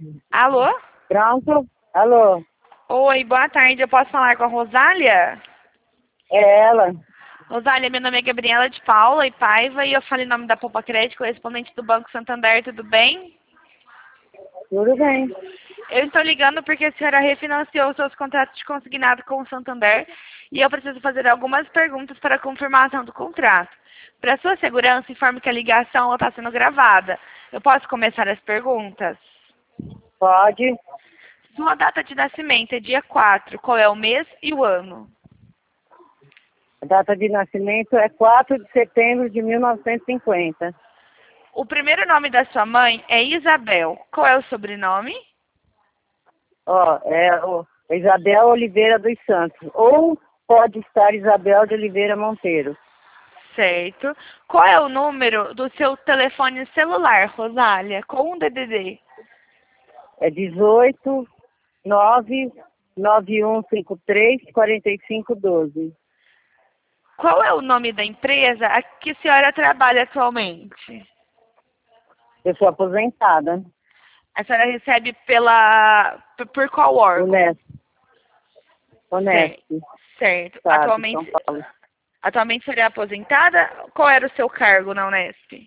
Alô? Pronto? Alô? Oi, boa tarde. Eu posso falar com a Rosália? É ela? Rosália, meu nome é Gabriela de Paula e Paiva e eu falei em nome da Poupa Crédito, correspondente do Banco Santander, tudo bem? Tudo bem. Eu estou ligando porque a senhora refinanciou os seus contratos de consignado com o Santander e eu preciso fazer algumas perguntas para a confirmação do contrato. Para sua segurança, informe que a ligação está sendo gravada. Eu posso começar as perguntas? Pode. Sua data de nascimento é dia 4. Qual é o mês e o ano? A data de nascimento é 4 de setembro de 1950. O primeiro nome da sua mãe é Isabel. Qual é o sobrenome? Ó, é o Isabel Oliveira dos Santos. Ou pode estar Isabel de Oliveira Monteiro. Certo. Qual é o número do seu telefone celular, Rosália? Com um DDD. É 18 9 9153 4512. Qual é o nome da empresa a que a senhora trabalha atualmente? Eu sou aposentada. A senhora recebe por qual órgão? Honesto. Honesto. Certo. Estado de São Paulo. Atualmente seria aposentada? Qual era o seu cargo na Unesp?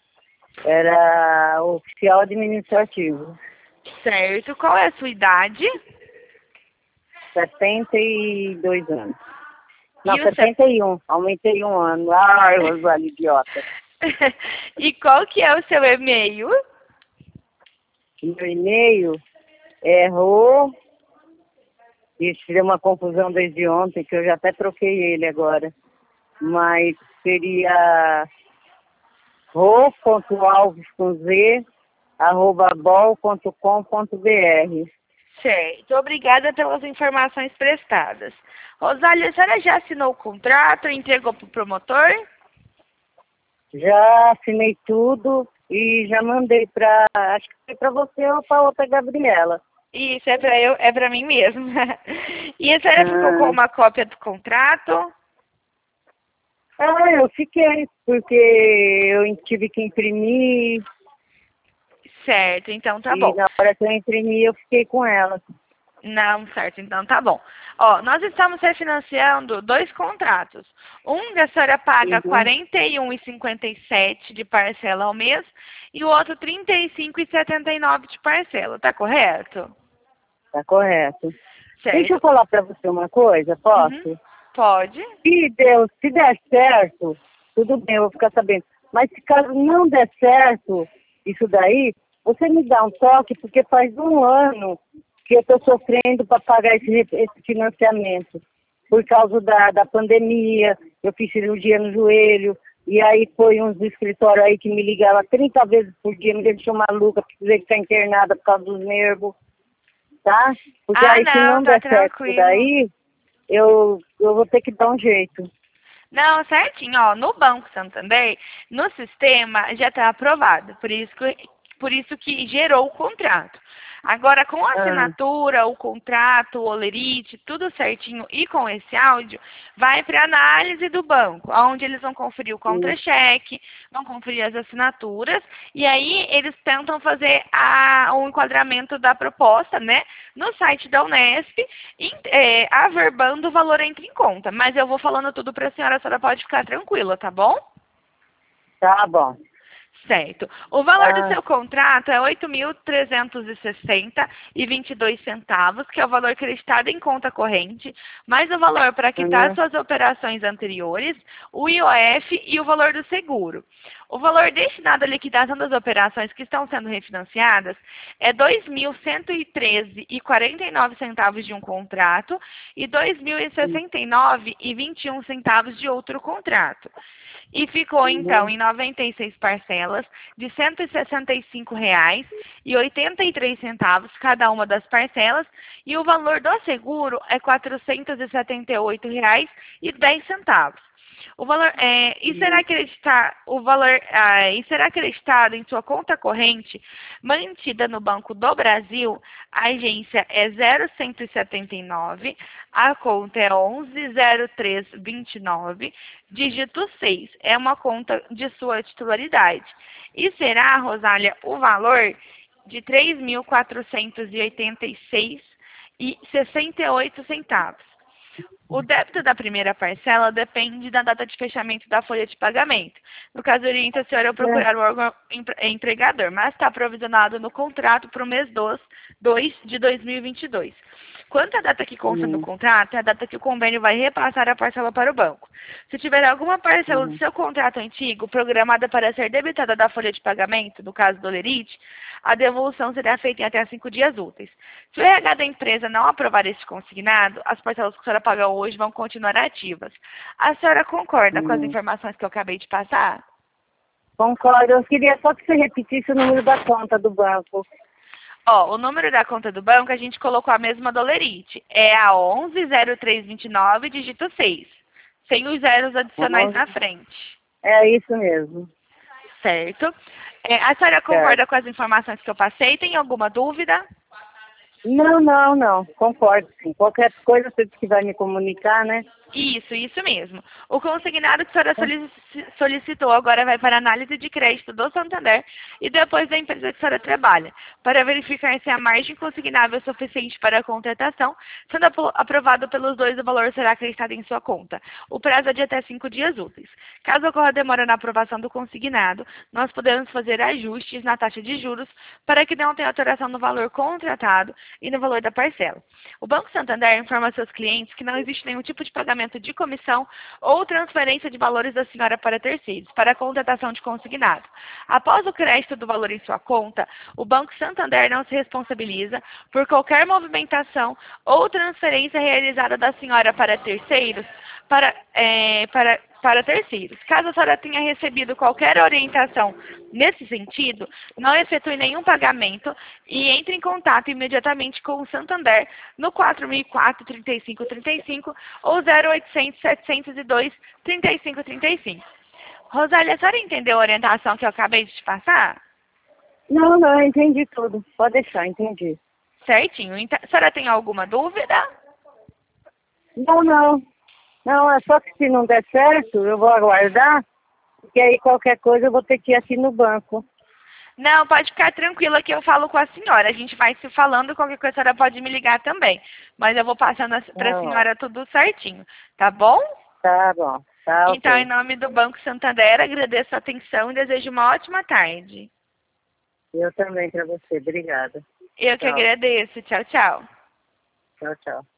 Era oficial administrativo. Certo. Qual é a sua idade? 72 anos. Não, E o 71. Aumentei um ano. Ai, Rosália, idiota. E qual que é o seu e-mail? Meu e-mail é Rô. Isso deu uma confusão desde ontem, que eu já até troquei ele agora. Mas seria ro.alves com z, @bol.com.br. Certo. Obrigada pelas informações prestadas. Rosália, a senhora já assinou o contrato, entregou para o promotor? Já assinei tudo e já mandei para, acho que foi para você ou para outra Gabriela. Isso, é para mim mesmo. E a senhora ficou com uma cópia do contrato? Eu fiquei, porque eu tive que imprimir Certo, então tá e bom. na hora que eu imprimi eu fiquei com ela. Não, certo, então tá bom. Ó, nós estamos refinanciando dois contratos. Um que a senhora paga R$ Uhum. 41,57 de parcela ao mês e o outro R$ 35,79 de parcela, tá correto? Tá correto. Deixa eu Certo. falar para você uma coisa, Uhum. posso? Pode. Se der certo, tudo bem, eu vou ficar sabendo. Mas se caso não der certo isso daí, você me dá um toque, porque faz um ano que eu estou sofrendo para pagar esse financiamento. Por causa da pandemia, eu fiz cirurgia no joelho, e aí foi uns escritórios aí que me ligavam 30 vezes por dia, me deixou maluca, precisei ficar internada por causa dos nervos, tá? Porque Ah, aí se não, não tá der certo isso tranquilo. daí, eu vou ter que dar um jeito. Não, certinho, ó, no Banco Santander, no sistema já está aprovado, por isso que gerou o contrato. Agora, com a Ah, assinatura, o contrato, o olerite, tudo certinho e com esse áudio, vai para análise do banco, onde eles vão conferir o sim. contra-cheque, vão conferir as assinaturas, e aí eles tentam fazer o enquadramento da proposta, né, no site da Unesp, averbando o valor entra em conta. Mas eu vou falando tudo para a senhora pode ficar tranquila, tá bom? Tá bom. Certo. O valor do Ah, seu contrato é R$ 8.360,22, que é o valor creditado em conta corrente, mais o valor para quitar uhum, suas operações anteriores, o IOF e o valor do seguro. O valor destinado à liquidação das operações que estão sendo refinanciadas é R$ 2.113,49 de um contrato e R$ 2.069,21 de outro contrato. E ficou, então, uhum, em 96 parcelas de R$ 165,83 cada uma das parcelas, e o valor do seguro é R$ 478,10. O valor e será uhum. acreditado em sua conta corrente mantida no Banco do Brasil. A agência é 0179, a conta é 110329, dígito 6. É uma conta de sua titularidade. E será, Rosália, o valor de R$ 3.486,68. O débito da primeira parcela depende da data de fechamento da folha de pagamento. No caso, orienta a senhora a procurar o órgão empregador, mas está provisionado no contrato para o mês 2 de 2022. Quanto à data que consta no contrato, é a data que o convênio vai repassar a parcela para o banco. Se tiver alguma parcela do seu contrato antigo programada para ser debitada da folha de pagamento, no caso do Olerite, a devolução será feita em até 5 dias úteis. Se o RH da empresa não aprovar este consignado, as parcelas que a senhora paga hoje vão continuar ativas. A senhora concorda com as informações que eu acabei de passar? Concordo. Eu queria só que você repetisse o número da conta do banco. Ó, o número da conta do banco a gente colocou a mesma do Olerite. É a 110329, dígito 6. Sem os zeros adicionais na frente. É isso mesmo. Certo. A senhora concorda com as informações que eu passei? Tem alguma dúvida? Não. Concordo, sim. Qualquer coisa você que vai me comunicar, né? Isso mesmo. O consignado que a senhora solicitou agora vai para a análise de crédito do Santander e depois da empresa que a senhora trabalha, para verificar se a margem consignável é suficiente para a contratação. Sendo aprovado pelos dois, o valor será acreditado em sua conta. O prazo é de até 5 dias úteis. Caso ocorra demora na aprovação do consignado, nós podemos fazer ajustes na taxa de juros para que não tenha alteração no valor contratado e no valor da parcela. O Banco Santander informa seus clientes que não existe nenhum tipo de pagamento de comissão ou transferência de valores da senhora para terceiros, para a contratação de consignado. Após o crédito do valor em sua conta, o Banco Santander não se responsabiliza por qualquer movimentação ou transferência realizada da senhora para terceiros, para terceiros. Caso a senhora tenha recebido qualquer orientação nesse sentido, não efetue nenhum pagamento e entre em contato imediatamente com o Santander no 4004-3535 ou 0800-702-3535. Rosália, a senhora entendeu a orientação que eu acabei de te passar? Não, entendi tudo. Pode deixar, entendi. Certinho. Então, a senhora tem alguma dúvida? Não, é só que se não der certo, eu vou aguardar, porque aí qualquer coisa eu vou ter que ir aqui no banco. Não, pode ficar tranquila que eu falo com a senhora. A gente vai se falando, qualquer coisa a senhora pode me ligar também. Mas eu vou passando para a senhora tudo certinho, tá bom? Tá bom, tá Então, ok. em nome do Banco Santander, agradeço a atenção e desejo uma ótima tarde. Eu também para você, obrigada. Eu que Tchau. agradeço. Tchau, tchau. Tchau.